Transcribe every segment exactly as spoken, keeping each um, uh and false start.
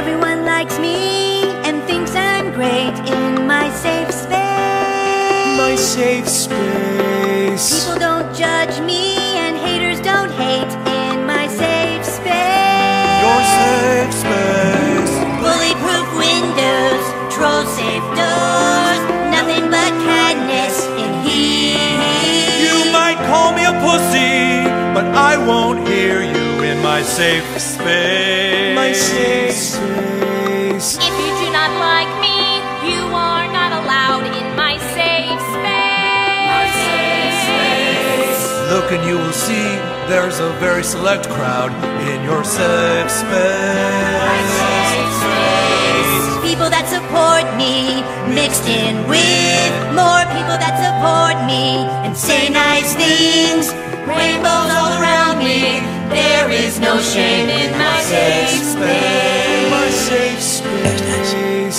Everyone likes me and thinks I'm great in my safe space. My safe space. People don't judge me and haters don't hate in my safe space. Your safe space. Bully-proof windows, troll-safe doors, nothing but kindness in here. You might call me a pussy, but I won't hear you in my safe space. My safe space. If you do not like me, you are not allowed in my safe space. My safe space. Look and you will see there's a very select crowd in your safe space. My safe space. People that support me, mixed in with more people that support me and say nice things. Rainbows all around me. There is no shame in my safe space. My safe space.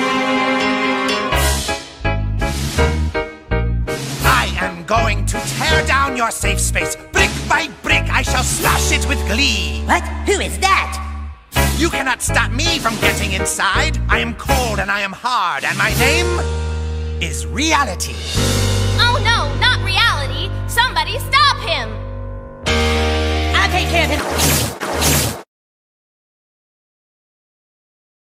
I am going to tear down your safe space. Brick by brick, I shall smash it with glee. What? Who is that? You cannot stop me from getting inside. I am cold and I am hard, and my name is Reality.